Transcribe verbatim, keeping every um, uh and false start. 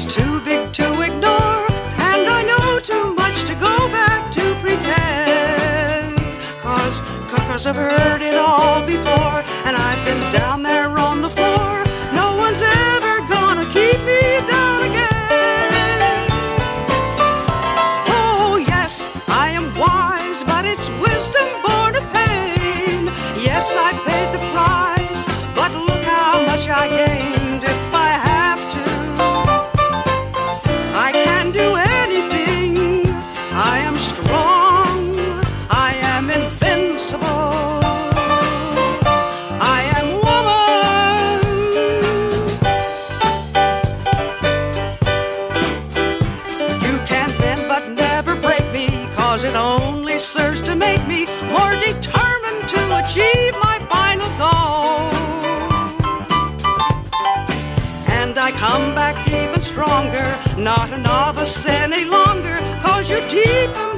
is too big to ignore, and I know too much to go back to pretend. Cause, cause I've heard it all before, and I've been down there on the floor. No one's ever gonna keep me down again. Oh yes, I am wise, but it's wisdom born of pain. Yes, I paid the price, but look how much I gained if I have to. I can do anything. I am strong. I am invincible. I am woman. You can bend but never break me, cause it only serves to make me more determined to achieve my final goal. And I come back even stronger, not a novice any longer, cause you're deep in